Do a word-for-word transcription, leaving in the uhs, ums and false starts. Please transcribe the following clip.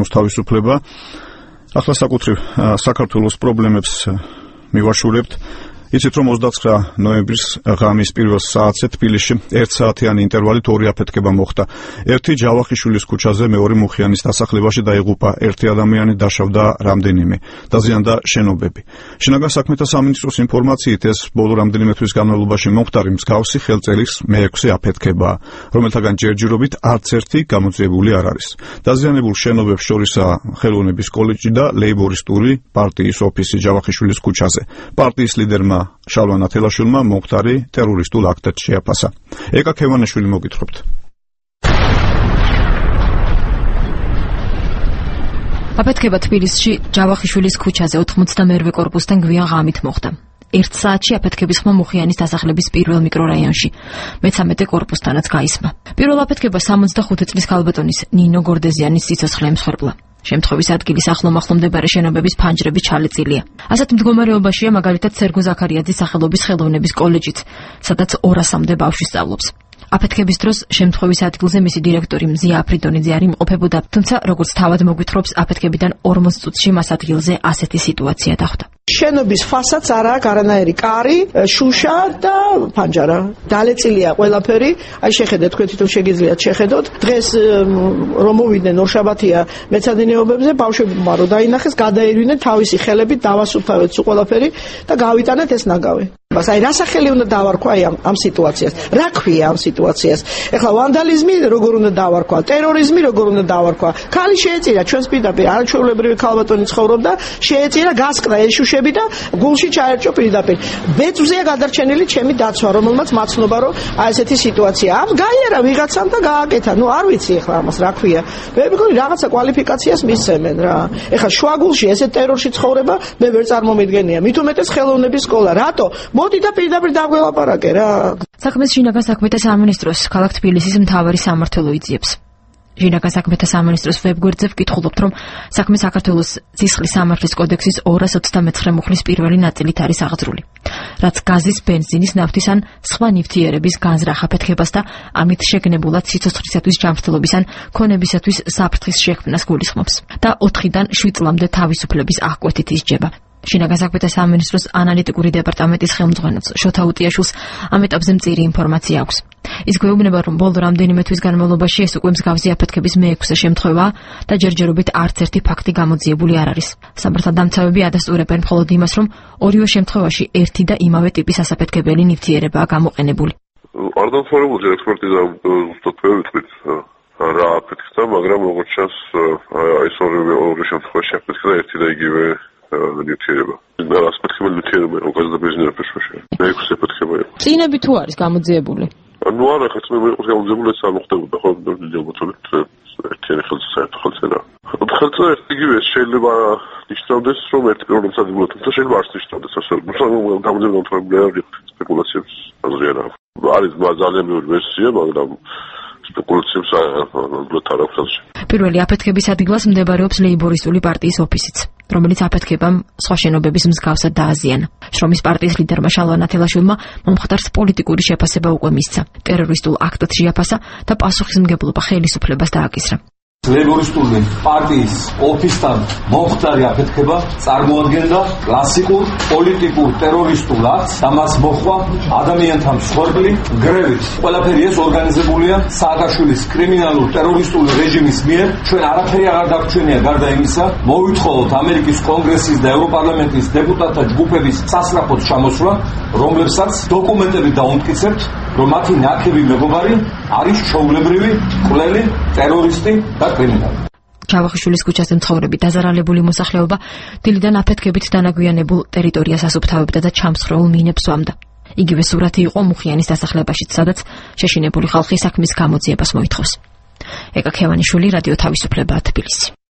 საქართველოს თავისუფლება. ახლა საკუთრივ საქართველოს პრობლემებს მივაშურებთ. იცით რომ ოცდაცხრა ნოემბრის ღამის პირველ საათზე თბილისში ერთსაათიანი ინტერვალით ორი აფეთქება მოხდა. ერთი ჯავახიშვილის ქუჩაზე, მეორე მუხიანის დასახლებაში დაიღუპა ერთი ადამიანი, დაშავდა რამდენიმე, დაზიანდა შენობები. შინაგან საქმეთა სამინისტროს ინფორმაციით ეს ბოლო რამდენიმე თვის განმავლობაში მომხდარი მსგავსი ხელწერის მეექვსე აფეთქებაა, რომელთაგან ჯერჯერობით არც ერთი გამოძიებული არ არის. დაზიანებულ შენობებს შორისაა ხელოვნების კოლეჯი და ლეიბორისტული პარტიის ოფისი ჯავახიშვილის ქუჩაზე. პარტიის ლიდერმა შალვა ნათელაშვილმა მომხდარი ტერორისტულ აქტად შეაფასა. ეკა ქევანაშვილი მოგითხრობთ. აფეთქება თბილისში ჯავახიშვილის ქუჩაზე ოთხმოცდამეერთე კორპუსთან გვიან ღამით მოხდა. ერთ საათში აფეთქების ხმა მუხიანის დასახლების პირველ მიკრორაიონში, მეთერთმეტე კორპუსთანაც გაისმა. პირველ აფეთქება სამოცდახუთი წლის ქალბატონის ნინო გორდეზიანის სიცოცხლე ემსხვერპლა. შემთხვევის ადგილის ახლომახლო მდებარე შენობების ფანჯრები ჩალეწილია. ასეთ მდგომარეობაშია მაგალითად სერგო ზაქარიაძის სახელობის ხელოვნების კოლეჯიც, სადაც ორასამდე ბავშვი სწავლობს. აფეთქების დროს შემთხვევის ადგილზე მისი დირექტორი მზია აფრიდონიძე არ იმყოფებოდა, თუმცა როგორც თავად მოგვითხრობს, აფეთქებიდან ორმოც წუთში მას ადგილზე ასეთი სიტუაცია დახვდა. შენობის ფასადს არ აქვს არანაირი კარი, შუშა და ფანჯარა. დალეწილია ყველაფერი. აი შეხედეთ, თქვენ თვითონ შეგიძლიათ შეხედოთ. დღეს რომ მოვიდნენ ორშაბათია მეცადინეობებზე, ბავშვებმა რო დაინახეს, გადაირვნენ თავისი ხელებით, დავასუფთავეთ სულ ყველაფერი და გავიტანეთ ეს ნაგავი. აი რა სახელი უნდა დავარქვა აი ამ, ამ სიტუაციას? რა ქვია ამ სიტუაციას? ეხლა ვანდალიზმი როგორ უნდა დავარქვა? ტერორიზმი როგორ უნდა დავარქვა? ქალი შეეწირა ჩვენს პირდაპირ არაჩვეულებრივი ქალბატონი ცხოვრობდა, შეეწირა, გასკდა ეშუშები და გულში ჩაერჭო პირდაპირ. ბეწვზეა გადარჩენილი ჩემი დაცვა, რომელმაც მაცნობა რომ აი ესეთი სიტუაცია. ამ გაიარა ვიღაცამ და გააკეთა. ნუ არ ვიცი ეხლა ამას რა ქვია. მე მგონი რაღაცა კვალიფიკაციას მისცემენ რა. ეხლა შუაგულში ესეთ ტერორში ცხოვრება მე ვერ წარმომიდგენია. მით უმეტეს ხელოვნების სკოლა. რატო? მოდი და პირდაპირ დავგველაპარაკე რა. საქმეს შინაგან საქმეთა სამინისტროს ქალაქ თბილისის მთავარი სამმართველო იძიებს. შინაგან საქმეთა სამინისტროს ვებგვერდზე ვკითხულობთ, რომ საქმე საქართველოს ცისხლის სამართლის კოდექსის ორას ოცდამეცხრე მუხლის პირველი ნაწილით არის აღძრული, რაც გაზის, ბენზინის, ნავთის ან სხვა ნივთიერების განზრახ აფეთქებას და ამით შეგნებულად სიცოცხლისათვის ჯანმრთელობის ან ქონებისათვის საფრთხის შექმნას გულისხმობს და ოთხიდან შვიდ წლამდე თავისუფლების აღკვეთით ისჯება. შინაგან საქმეთა სამინისტროს ანალიტიკური დეპარტამენტის ხელმძღვანელს შოთა უტიაშვილს ამ ეტაპზე მწირი ინფორმაცია აქვს. ის გვეუბნება, რომ ბოლო რამდენიმე თვის განმავლობაში ეს უკვე მსგავსი აფეთქების მეექვსე შემთხვევაა და ჯერჯერობით არც ერთი ფაქტი გამოძიებული არ არის. სამართალდამცავები ადასტურებენ მხოლოდ იმას, რომ ორივე შემთხვევაში ერთი და იმავე ტიპის ასაფეთქებელი ნივთიერებაა გამოყენებული. არ დამთავრებული ექსპერტიზა ზუსტად ვერ ვიტყვით რა აფეთქდა, მაგრამ როგორც ჩანს აი ეს ორივე შემთხვევაში აფეთქდა ერთი და იგივე ნივთიერება. და ასაფეთქებელი ნივთიერება იყო გაზ და ბენზინი ფეშოში. მეექვსე აფეთქება იყო. წინები თუ არის გამოძიებული? ნუ არა, ხაც მე მეყოს გამოძიებული ეს არ მოხდებოდა, ხო, დიდი ალბათობით ერთიანი ხელზე საერთო ხელწერა. ხელწერა იგივე შეიძლება ნიშნავდეს, რომ ერთი პირველი საძებულა, თუმცა შეიძლება არც ნიშნავდეს ასე. ნუ გამოძიებული თორემ არ არის სპეკულაციებს აზრი არა. არის ძალიან ბევრი ვერსია, მაგრამ სპეკულაციებს არ აქვს აზრი. პირველი აფეთქების ადგილას მდებარეობს ლეიბორისტული პარტიის ოფისიც, რომელიც აფეთქებამ სხვა შენობების მსგავსად დააზიანა. შრომის პარტიის ლიდერმა შალვა ნათელაშვილმა მომხდარს პოლიტიკური შეფასება უკვე მისცა. ტერორისტულ აქტად შეაფასა და პასუხისმგებლობა ხელისუფლებას დააკისრა. ლეიბორისტული პარტიის ოფისთან მომხდარი აფეთქება წარმოადგენდა კლასიკურ პოლიტიკურ ტერორისტულ აქტს და მას მოჰყვა ადამიანთა მსხვერპლი გრევით. ყველაფერი ეს ორგანიზებულია სააკაშვილის კრიმინალურ ტერორისტული რეჟიმის მიერ. ჩვენ არაფერი აღარ დაგვრჩენია გარდა იმისა, მოვითხოვოთ ამერიკის კონგრესის და ევროპარლამენტის დეპუტატთა ჯგუფების სასწრაფოდ ჩამოსვლა, რომლებსაც დოკუმენტები დაუმტკიცებთ, რომ მათი ნაკები მეგობარი არის ჩვეულებრივი მკვლელი ტერორისტი და კრიმინალი. ჯავახიშვილის ქუჩაზე მცხოვრები დაზარალებული მოსახლეობა დილიდან აფეთქებით დანაგვიანებულ ტერიტორიას ასუფთავებდა და ჩამსხვრეულ მინებს სვამდა. იგივე სურათი იყო მუხიანის დასახლებაშიც, სადაც შეშინებული ხალხი საქმის გამოძიებას მოითხოვს. ეკა ქევანიშვილი, რადიო თავისუფლება, თბილისი.